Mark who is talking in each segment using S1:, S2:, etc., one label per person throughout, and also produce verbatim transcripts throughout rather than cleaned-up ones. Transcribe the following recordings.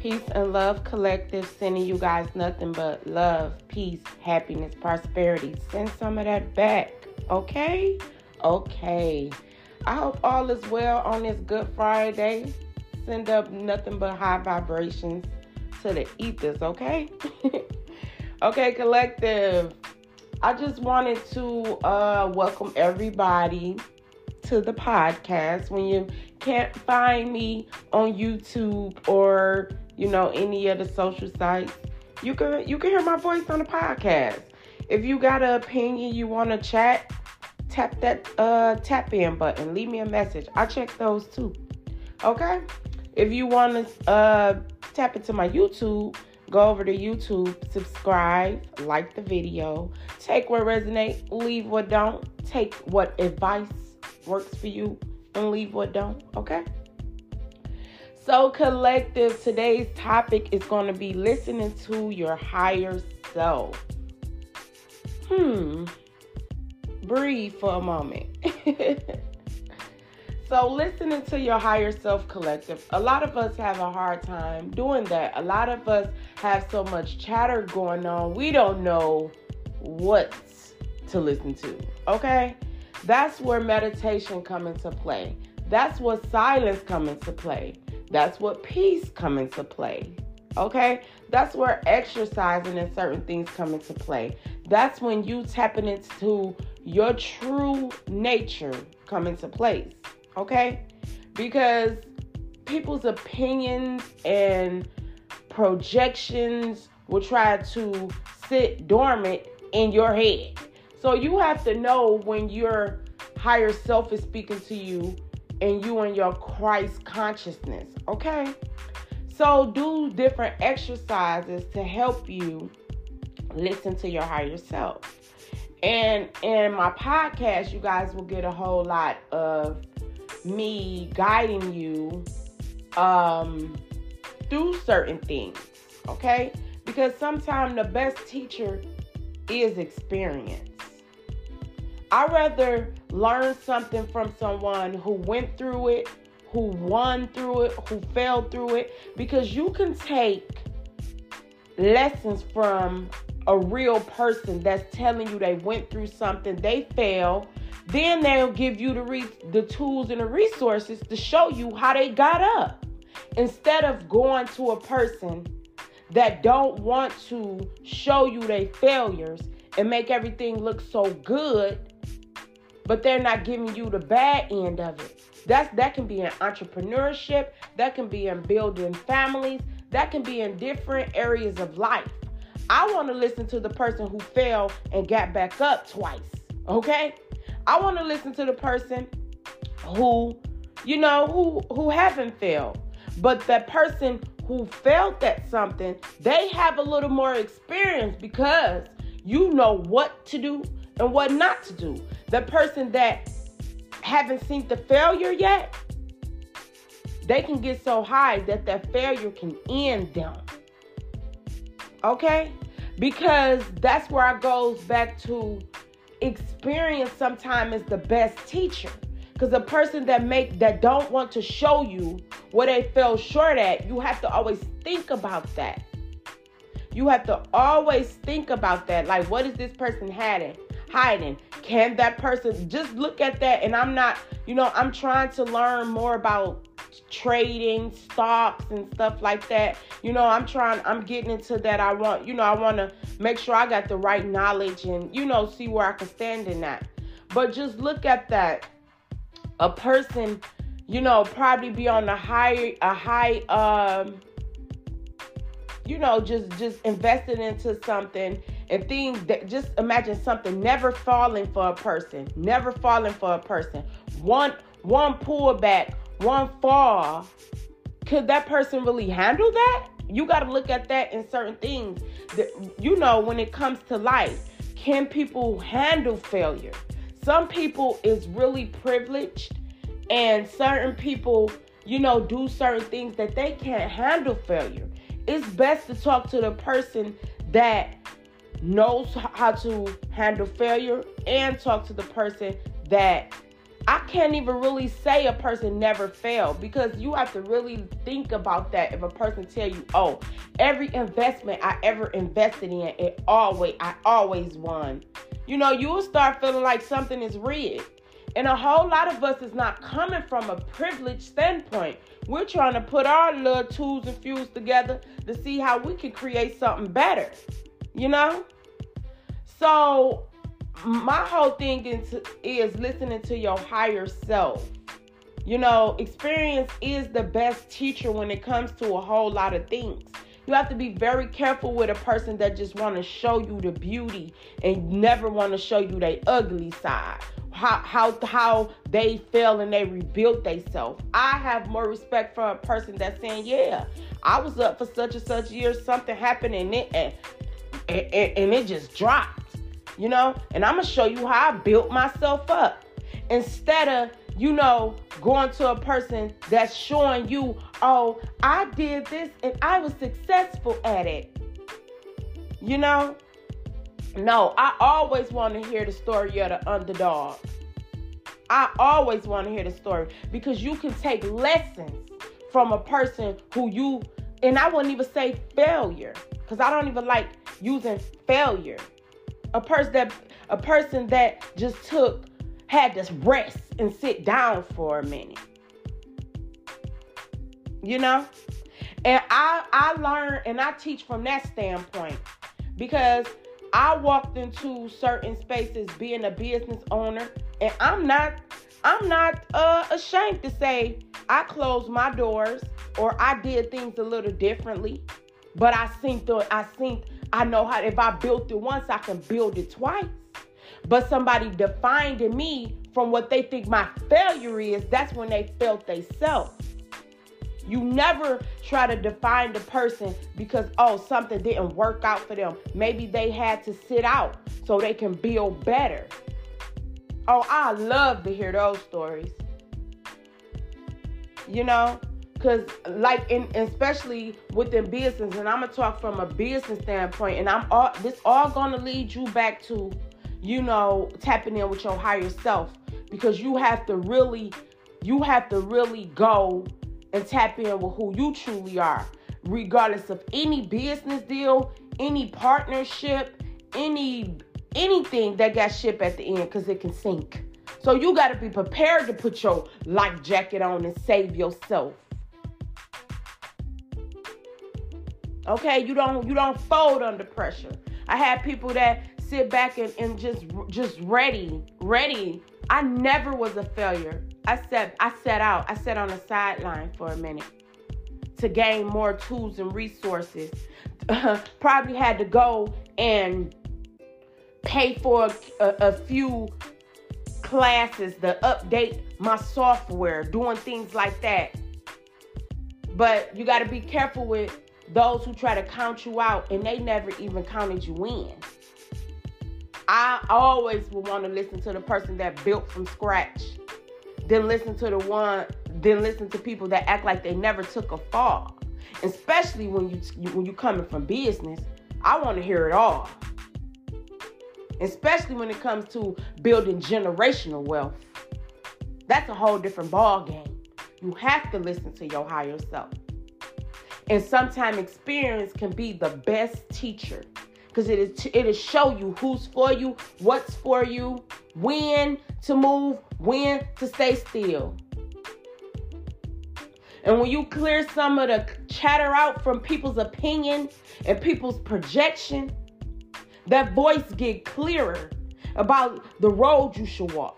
S1: Peace and Love Collective, sending you guys nothing but love, peace, happiness, prosperity. Send some of that back, okay? Okay. I hope all is well on this Good Friday. Send up nothing but high vibrations to the ethers, okay? Okay, Collective. I just wanted to uh, welcome everybody to the podcast. When you can't find me on YouTube or, you know, any of the social sites, you can you can hear my voice on the podcast. If you got an opinion, you want to chat, tap that uh, tap in button. Leave me a message. I check those too. Okay? If you want to uh, tap into my YouTube, go over to YouTube, subscribe, like the video, take what resonates, leave what don't, take what advice works for you, and leave what don't, okay? So, Collective, today's topic is going to be listening to your higher self. Hmm. Breathe for a moment. So, listening to your higher self, Collective, a lot of us have a hard time doing that. A lot of us have so much chatter going on, we don't know what to listen to, okay? That's where meditation come into play. That's what silence come into play. That's what peace come into play, okay? That's where exercising and certain things come into play. That's when you tapping into your true nature come into place, okay? Because people's opinions and projections will try to sit dormant in your head. So you have to know when your higher self is speaking to you and you in your Christ consciousness, okay? So do different exercises to help you listen to your higher self. And in my podcast, you guys will get a whole lot of me guiding you um, through certain things, okay? Because sometimes the best teacher is experience. I'd rather learn something from someone who went through it, who won through it, who failed through it, because you can take lessons from a real person that's telling you they went through something, they failed, then they'll give you the re- the tools and the resources to show you how they got up. Instead of going to a person that don't want to show you their failures and make everything look so good, but they're not giving you the bad end of it. That's that can be in entrepreneurship, that can be in building families, that can be in different areas of life. I want to listen to the person who fell and got back up twice, okay? I want to listen to the person who, you know, who who haven't failed. But that person who failed at something, they have a little more experience because you know what to do and what not to do. The person that haven't seen the failure yet, they can get so high that that failure can end them. Okay? Because that's where it goes back to experience sometimes is the best teacher. Because a person that make that don't want to show you what they fell short at, you have to always think about that. You have to always think about that. Like, what is this person hiding? Hiding? Can that person just look at that? And I'm not, you know, I'm trying to learn more about trading, stocks and stuff like that. You know, I'm trying, I'm getting into that. I want, you know, I want to make sure I got the right knowledge and, you know, see where I can stand in that. But just look at that. A person, you know, probably be on a high, a high, um, you know, just, just invested into something and things that, just imagine something never falling for a person, never falling for a person. One, one pullback, one fall. Could that person really handle that? You got to look at that in certain things. That, you know, when it comes to life, can people handle failure? Some people is really privileged and certain people, you know, do certain things that they can't handle failure. It's best to talk to the person that knows how to handle failure and talk to the person that I can't even really say a person never failed, because you have to really think about that. If a person tell you, oh, every investment I ever invested in, it always, I always won. You know, you will start feeling like something is rigged. And a whole lot of us is not coming from a privileged standpoint. We're trying to put our little tools and fuels together to see how we can create something better, you know? So my whole thing is, is listening to your higher self. You know, experience is the best teacher when it comes to a whole lot of things. You have to be very careful with a person that just want to show you the beauty and never want to show you their ugly side. How how how they fell and they rebuilt themselves. I have more respect for a person that's saying, yeah, I was up for such and such years, something happened and it and, and, and it just dropped, you know? And I'm going to show you how I built myself up. Instead of, you know, going to a person that's showing you, oh, I did this and I was successful at it. You know? No, I always want to hear the story of the underdog. I always want to hear the story, because you can take lessons from a person who you, and I wouldn't even say failure, because I don't even like using failure. A person that, a person that just took, had to rest and sit down for a minute. You know? And I, I learn and I teach from that standpoint, because I walked into certain spaces being a business owner, and I'm not, I'm not uh, ashamed to say I closed my doors or I did things a little differently. But I think, I think, I know how. If I built it once, I can build it twice. But somebody defined me from what they think my failure is, that's when they felt they self. You never try to define the person because, oh, something didn't work out for them. Maybe they had to sit out so they can build better. Oh, I love to hear those stories. You know, because like, in, especially within business, and I'm going to talk from a business standpoint, and I'm all, this all going to lead you back to, you know, tapping in with your higher self, because you have to really, you have to really go and tap in with who you truly are, regardless of any business deal, any partnership, any anything that got ship at the end, because it can sink. So you got to be prepared to put your life jacket on and save yourself. Okay, you don't you don't fold under pressure. I had people that sit back and, and just just ready, ready. I never was a failure. I sat I sat out. I sat on the sideline for a minute to gain more tools and resources. Probably had to go and pay for a, a few classes to update my software, doing things like that. But you got to be careful with those who try to count you out and they never even counted you in. I always will want to listen to the person that built from scratch. Then listen to the one, then listen to people that act like they never took a fall. Especially when you when you coming from business, I want to hear it all. Especially when it comes to building generational wealth. That's a whole different ball game. You have to listen to your higher self. And sometimes experience can be the best teacher, because it is it'll show you who's for you, what's for you, when to move, when to stay still. And when you clear some of the chatter out from people's opinion and people's projection, that voice get clearer about the road you should walk.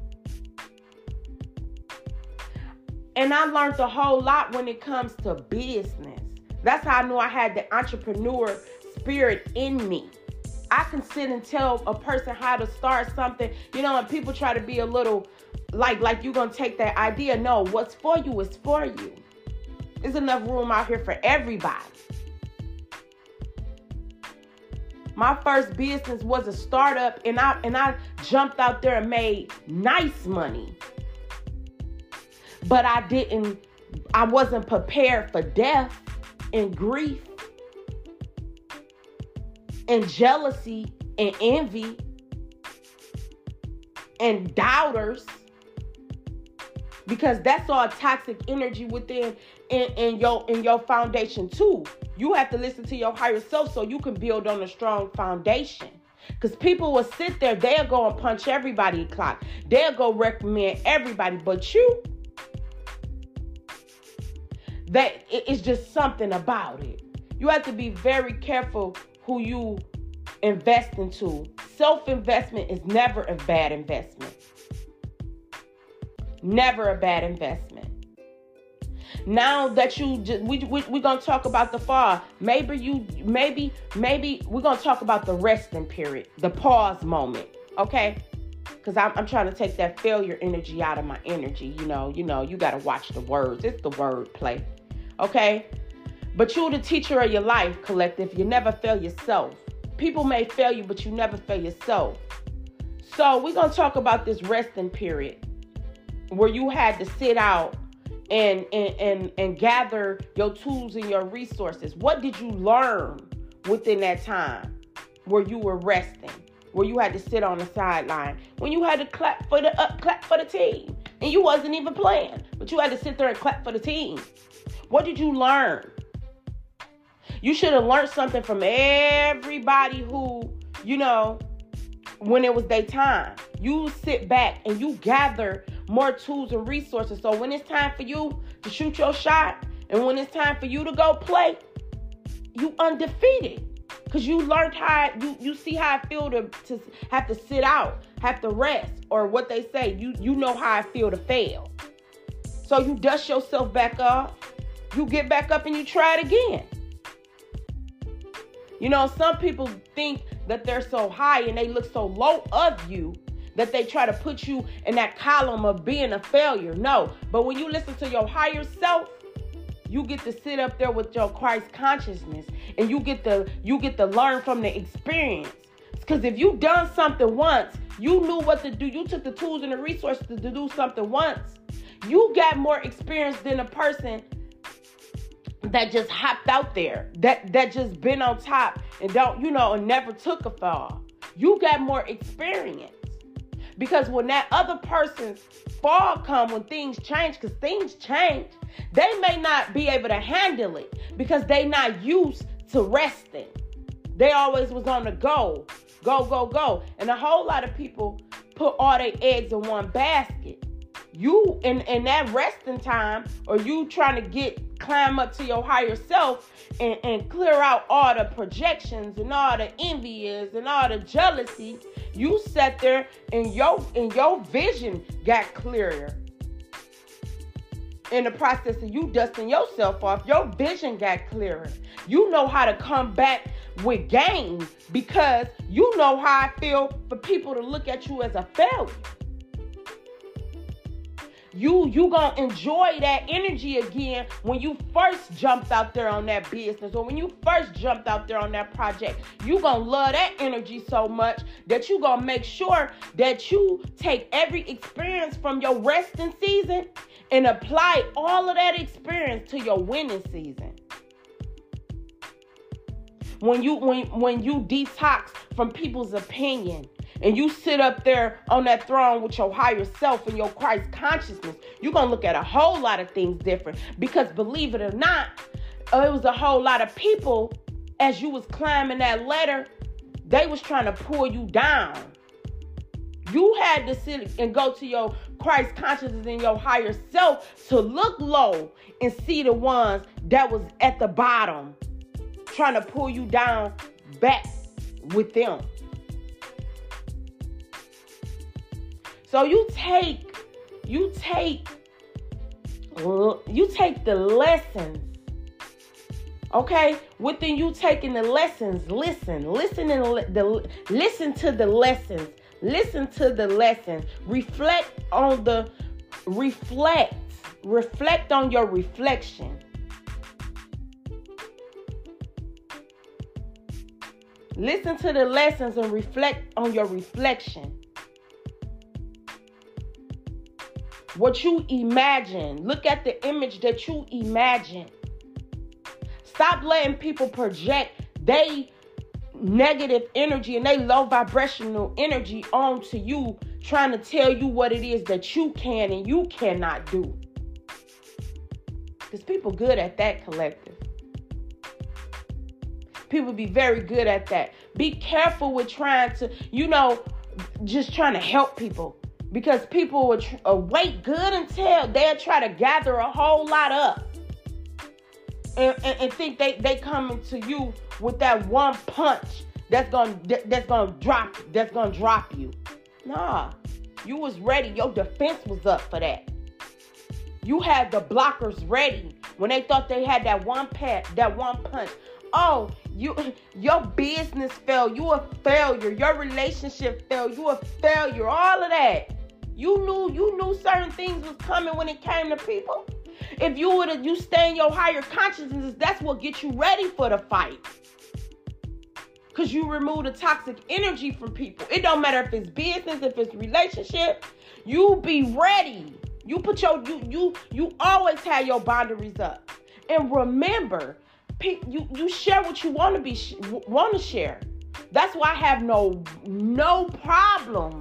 S1: And I learned a whole lot when it comes to business. That's how I knew I had the entrepreneur spirit in me. I can sit and tell a person how to start something, you know, and people try to be a little like, like you're going to take that idea. No, what's for you is for you. There's enough room out here for everybody. My first business was a startup, and I and I jumped out there and made nice money. But I didn't, I wasn't prepared for death and grief and jealousy and envy and doubters. because that's all toxic energy within in, in your in your foundation too. You have to listen to your higher self so you can build on a strong foundation. Because people will sit there, they'll go and punch everybody clock. They'll go recommend everybody, but you, that it's just something about it. You have to be very careful who you invest into. Self-investment is never a bad investment. Never a bad investment. Now that you just, we we we're gonna talk about the fall. Maybe you maybe maybe we're gonna talk about the resting period, the pause moment, okay? Because I'm I'm trying to take that failure energy out of my energy. You know, you know, you gotta watch the words. It's the word play, okay? But you're the teacher of your life, collective. You never fail yourself. People may fail you, but you never fail yourself. So we're gonna talk about this resting period where you had to sit out and, and and and gather your tools and your resources. What did you learn within that time where you were resting, where you had to sit on the sideline, when you had to clap for the uh, clap for the team, and you wasn't even playing, but you had to sit there and clap for the team? What did you learn? You should have learned something from everybody who, you know, when it was their time. You sit back and you gather more tools and resources. So when it's time for you to shoot your shot and when it's time for you to go play, you undefeated. Because you learned how, you, you see how I feel to, to have to sit out, have to rest, or what they say, you, you know how I feel to fail. So you dust yourself back off, you get back up and you try it again. You know, some people think that they're so high and they look so low of you that they try to put you in that column of being a failure. No, but when you listen to your higher self, you get to sit up there with your Christ consciousness, and you get to you get to learn from the experience. Because if you done something once, you knew what to do. You took the tools and the resources to do something once. You got more experience than a person that just hopped out there, that that just been on top and don't, you know, and never took a fall. You got more experience. Because when that other person's fall come, when things change, because things change, they may not be able to handle it because they not used to resting. They always was on the go, go, go, go. And a whole lot of people put all their eggs in one basket. You, in, in that resting time, or you trying to get, climb up to your higher self and, and clear out all the projections and all the envious and all the jealousy, you sat there and your, and your vision got clearer. In the process of you dusting yourself off, your vision got clearer. You know how to come back with gains because you know how I feel for people to look at you as a failure. You you gonna enjoy that energy again when you first jumped out there on that business, or when you first jumped out there on that project. You gonna love that energy so much that you gonna make sure that you take every experience from your resting season and apply all of that experience to your winning season. When you when when you detox from people's opinion, and you sit up there on that throne with your higher self and your Christ consciousness, you're going to look at a whole lot of things different. Because believe it or not, uh, it was a whole lot of people, as you was climbing that ladder, they was trying to pull you down. You had to sit and go to your Christ consciousness and your higher self to look low and see the ones that was at the bottom, trying to pull you down back with them. So you take, you take, you take the lessons, okay? Within you taking the lessons, listen, listen and li- the listen to the lessons, listen to the lessons. Reflect on the reflect, reflect on your reflection. Listen to the lessons and reflect on your reflection. What you imagine. Look at the image that you imagine. Stop letting people project they negative energy and they low vibrational energy onto you trying to tell you what it is that you can and you cannot do. Because people good at that, collective. People be very good at that. Be careful with trying to, you know, just trying to help people. Because people will tr- uh, wait good until they'll try to gather a whole lot up. And, and, and think they, they coming to you with that one punch that's gonna that, that's gonna drop that's gonna drop you. Nah. You was ready. Your defense was up for that. You had the blockers ready when they thought they had that one pat, that one punch. Oh, you, your business failed. You a failure. Your relationship failed. You a failure. All of that. You knew, you knew certain things was coming when it came to people. If you would have, you stay in your higher consciousness, that's what gets you ready for the fight. Because you remove the toxic energy from people. It don't matter if it's business, if it's relationship. You be ready. You put your, you, you, you always have your boundaries up. And remember, you, you share what you want to be, want to share. That's why I have no, no problem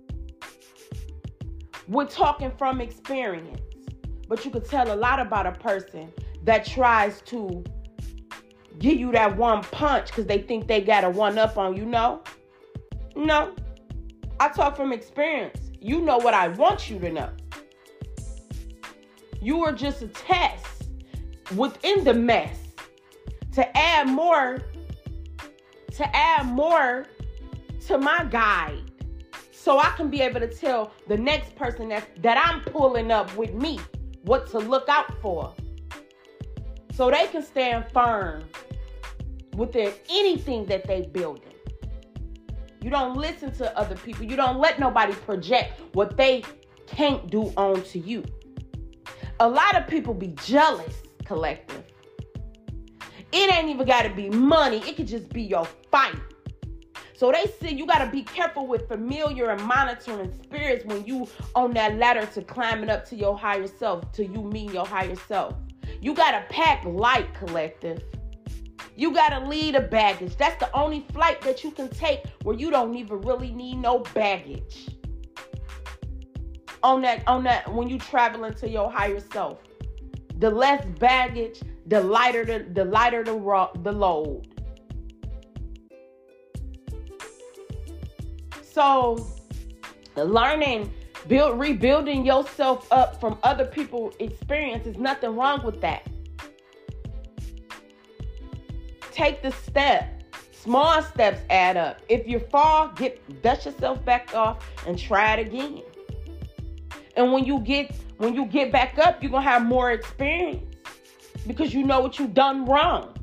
S1: with talking from experience. But you could tell a lot about a person that tries to give you that one punch because they think they got a one up on you. No, no. I talk from experience. You know what I want you to know. You are just a test within the mess to add more, to add more to my guide. So I can be able to tell the next person that, that I'm pulling up with me what to look out for. So they can stand firm within anything that they building. You don't listen to other people. You don't let nobody project what they can't do onto you. A lot of people be jealous, collective. It ain't even got to be money. It could just be your fight. So they say you got to be careful with familiar and monitoring spirits when you on that ladder to climbing up to your higher self, to you meeting your higher self. You got to pack light, collective. You got to lead a baggage. That's the only flight that you can take where you don't even really need no baggage. On that, on that, when you travel into your higher self, the less baggage, the lighter the, the lighter the, ro- the load. So, learning, build, rebuilding yourself up from other people's experience is nothing wrong with that. Take the step. Small steps add up. If you fall, get dust yourself back off and try it again. And when you get when you get back up, you're gonna have more experience because you know what you've done wrong.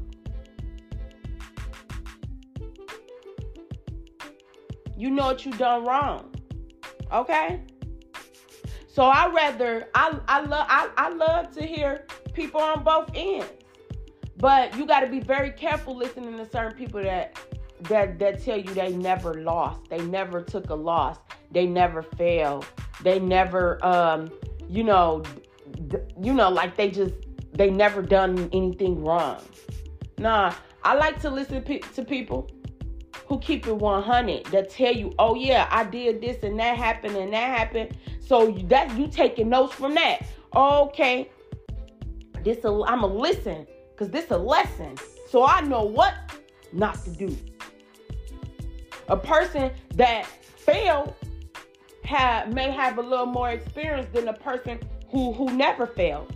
S1: You know what you done wrong. Okay? So I rather I I love I, I love to hear people on both ends. But you gotta be very careful listening to certain people that that that tell you they never lost. They never took a loss. They never failed. They never um, you know, d- you know, like they just they never done anything wrong. Nah, I like to listen pe- to people who keep it one hundred, that tell you, oh yeah, I did this and that happened and that happened. So that you taking notes from that. Okay, this a, I'm a listen because this a lesson. So I know what not to do. A person that failed have, may have a little more experience than a person who, who never failed.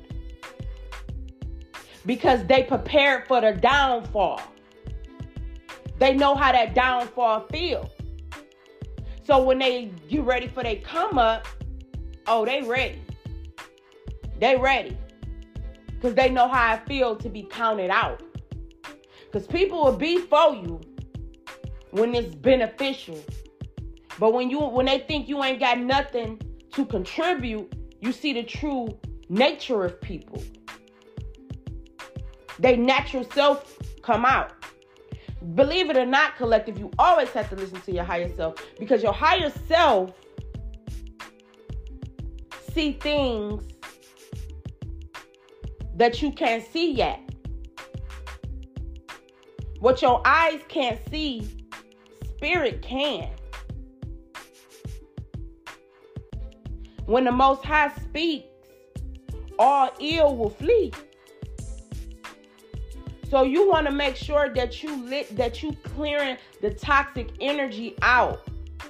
S1: Because they prepared for the downfall. They know how that downfall feels. So when they get ready for their come up, oh, they ready. They ready. Because they know how it feels to be counted out. Because people will be for you when it's beneficial. But when you when they think you ain't got nothing to contribute, you see the true nature of people. They natural self come out. Believe it or not, collective, you always have to listen to your higher self because your higher self see things that you can't see yet. What your eyes can't see, spirit can. When the Most High speaks, all ill will flee. So you want to make sure that you lit, that you clearing the toxic energy out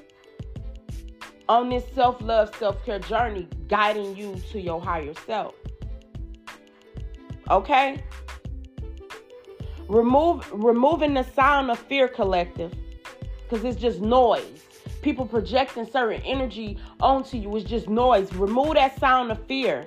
S1: on this self-love, self-care journey, guiding you to your higher self. Okay? Remove removing the sound of fear, collective, because it's just noise. People projecting certain energy onto you is just noise. Remove that sound of fear.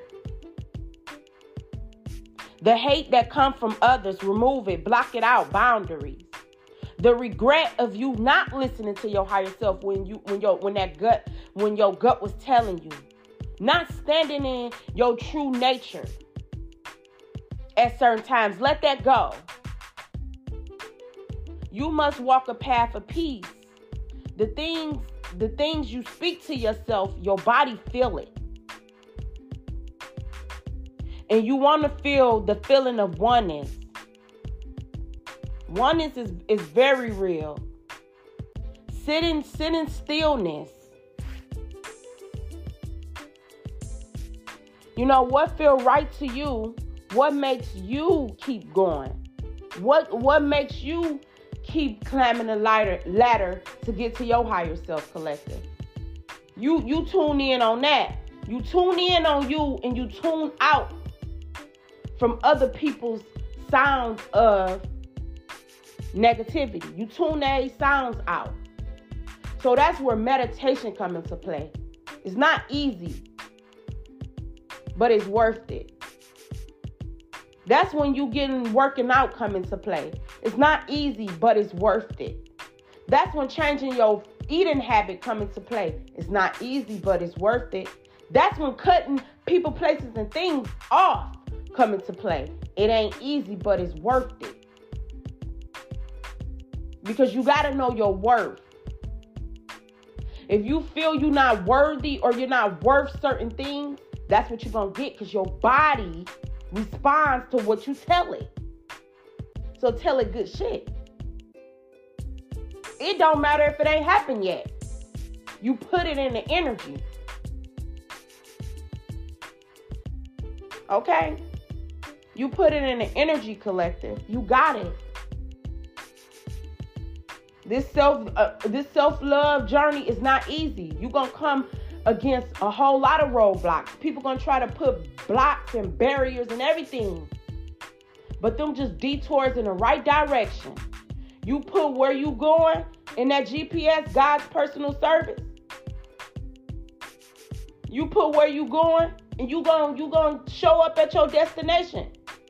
S1: The hate that comes from others, remove it, block it out, boundaries. The regret of you not listening to your higher self when you when your when that gut when your gut was telling you, not standing in your true nature at certain times. Let that go. You must walk a path of peace. The things the things you speak to yourself, your body feel it. And you want to feel the feeling of oneness. Oneness is, is very real. Sit in, sit in stillness. You know, what feels right to you? What makes you keep going? What, what makes you keep climbing the ladder, ladder to get to your higher self, collective? You, you tune in on that. You tune in on you and you tune out from other people's sounds of negativity. You tune their sounds out. So that's where meditation comes into play. It's not easy, but it's worth it. That's when you getting working out come into play. It's not easy, but it's worth it. That's when changing your eating habit come into play. It's not easy, but it's worth it. That's when cutting people, places, and things off come into play. It ain't easy, but it's worth it. Because you got to know your worth. If you feel you're not worthy or you're not worth certain things, that's what you're going to get, because your body responds to what you tell it. So tell it good shit. It don't matter if it ain't happened yet. You put it in the energy. Okay? You put it in the energy, collective. You got it. This self, uh, this self-love journey is not easy. You're going to come against a whole lot of roadblocks. People going to try to put blocks and barriers and everything. But them just detours in the right direction. You put where you going in that G P S, God's personal service. You put where you going and you going you going to show up at your destination.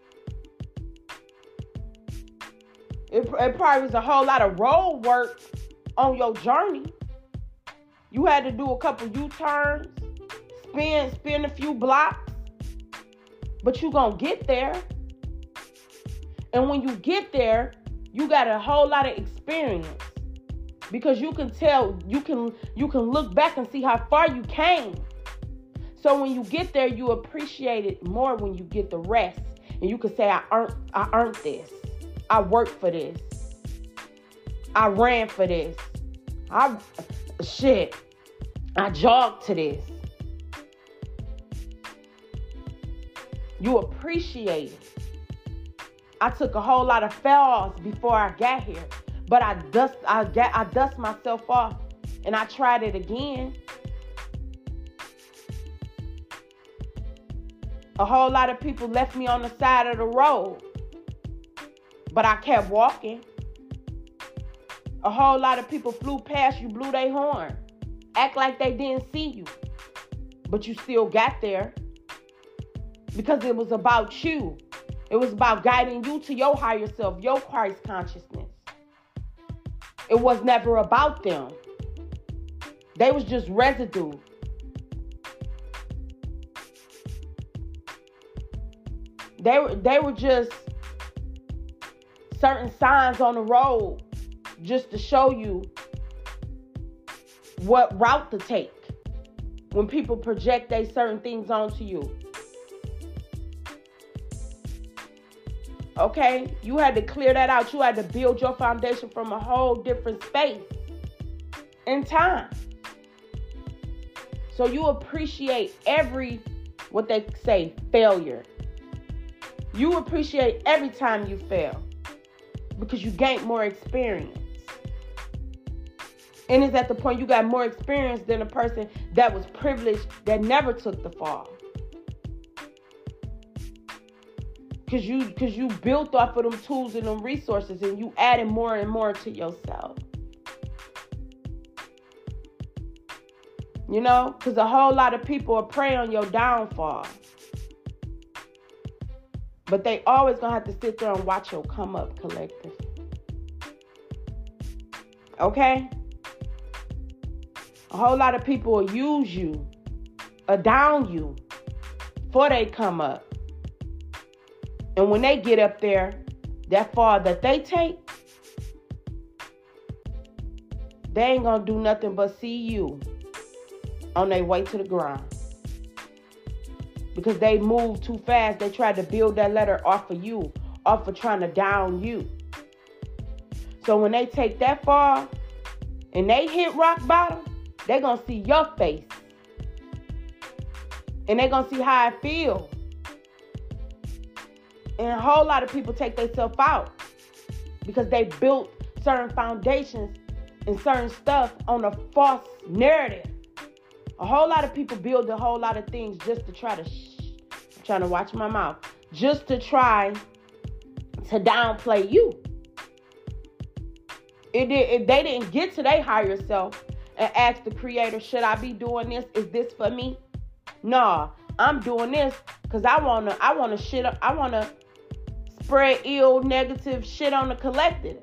S1: It, it probably was a whole lot of road work on your journey. You had to do a couple U-turns, spin, spin a few blocks, but you gonna get there. And when you get there, you got a whole lot of experience, because you can tell, you can, you can look back and see how far you came. So when you get there, you appreciate it more when you get the rest, and you can say, I earned, I earned this. I worked for this. I ran for this. I, shit, I jogged to this. You appreciate it. I took a whole lot of falls before I got here, but I dust, I got, I dust myself off, and I tried it again. A whole lot of people left me on the side of the road, but I kept walking. A whole lot of people flew past you, blew their horn, act like they didn't see you, but you still got there, because it was about you. It was about guiding you to your higher self, your Christ consciousness. It was never about them. They was just residue. They were, they were just certain signs on the road just to show you what route to take when people project they certain things onto you. Okay? You had to clear that out. You had to build your foundation from a whole different space and time. So you appreciate every, what they say, failure. You appreciate every time you fail because you gain more experience. And it's at the point you got more experience than a person that was privileged that never took the fall. Because you, because you built off of them tools and them resources and you added more and more to yourself. You know, because a whole lot of people are prey on your downfall. But they always going to have to sit there and watch your come up, collective. Okay? A whole lot of people will use you or down you before they come up. And when they get up there, that fall that they take, they ain't going to do nothing but see you on their way to the ground. Because they moved too fast. They tried to build that ladder off of you, off of trying to down you. So when they take that fall and they hit rock bottom, they're going to see your face. And they're going to see how it feels. And a whole lot of people take themselves out because they built certain foundations and certain stuff on a false narrative. A whole lot of people build a whole lot of things just to try to, shh, I'm trying to watch my mouth, just to try to downplay you. It did, if they didn't get to their higher self and ask the creator, should I be doing this? Is this for me? No, I'm doing this because I want to, I want to shit, I want to spread ill, negative shit on the collective.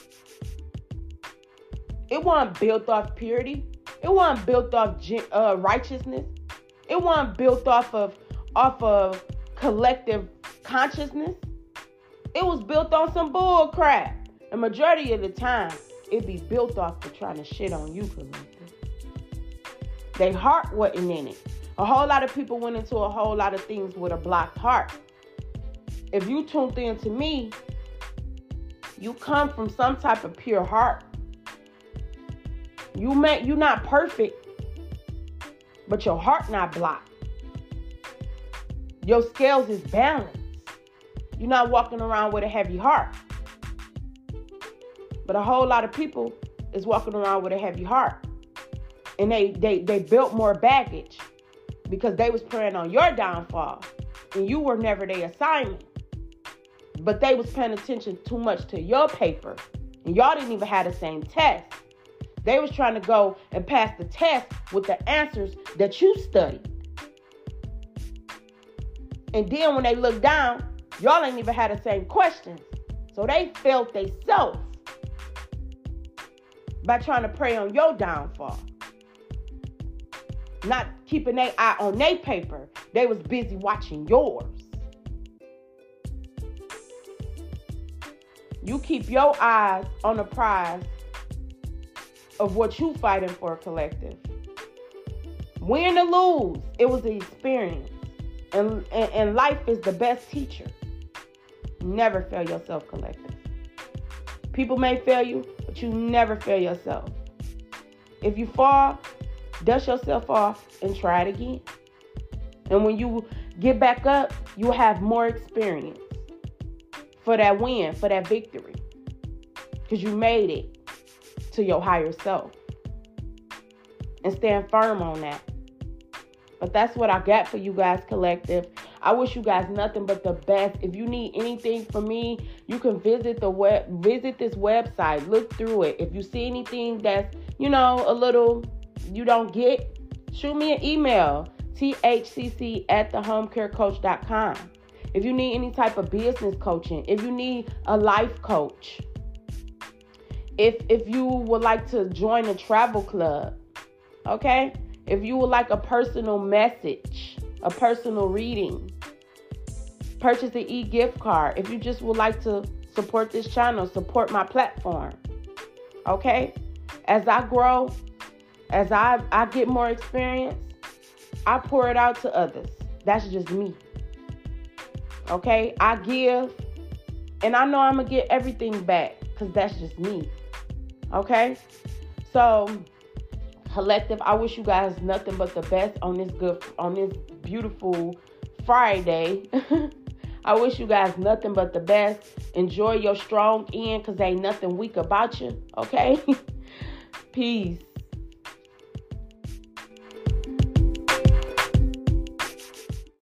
S1: It wasn't built off purity. It wasn't built off uh, righteousness. It wasn't built off of off of collective consciousness. It was built on some bull crap. The majority of the time, it be built off of trying to shit on you, collective. Their heart wasn't in it. A whole lot of people went into a whole lot of things with a blocked heart. If you tuned in to me, you come from some type of pure heart. You may, you're not perfect, but your heart not blocked. Your scales is balanced. You're not walking around with a heavy heart. But a whole lot of people is walking around with a heavy heart. And they, they, they built more baggage because they was preying on your downfall. And you were never their assignment. But they was paying attention too much to your paper. And y'all didn't even have the same test. They was trying to go and pass the test with the answers that you studied. And then when they looked down, y'all ain't even had the same questions. So they felt they self by trying to prey on your downfall. Not keeping their eye on their paper. They was busy watching yours. You keep your eyes on the prize of what you fighting for, collective. Win or lose, it was an experience. And, and, and life is the best teacher. Never fail yourself, collective. People may fail you, but you never fail yourself. If you fall, dust yourself off and try it again. And when you get back up, you'll have more experience for that win, for that victory. Because you made it to your higher self. And stand firm on that. But that's what I got for you guys, collective. I wish you guys nothing but the best. If you need anything from me, you can visit the web, visit this website. Look through it. If you see anything that's, you know, a little you don't get, shoot me an email. T H C C at the home care coach dot com. If you need any type of business coaching, if you need a life coach, if if you would like to join a travel club, okay? If you would like a personal message, a personal reading, purchase an e-gift card. If you just would like to support this channel, support my platform, okay? As I grow, as I, I get more experience, I pour it out to others. That's just me, okay? I give, and I know I'm going to get everything back because that's just me, okay? So, Collective, I wish you guys nothing but the best on this good, on this beautiful Friday. I wish you guys nothing but the best. Enjoy your strong end, because ain't nothing weak about you. Okay? Peace.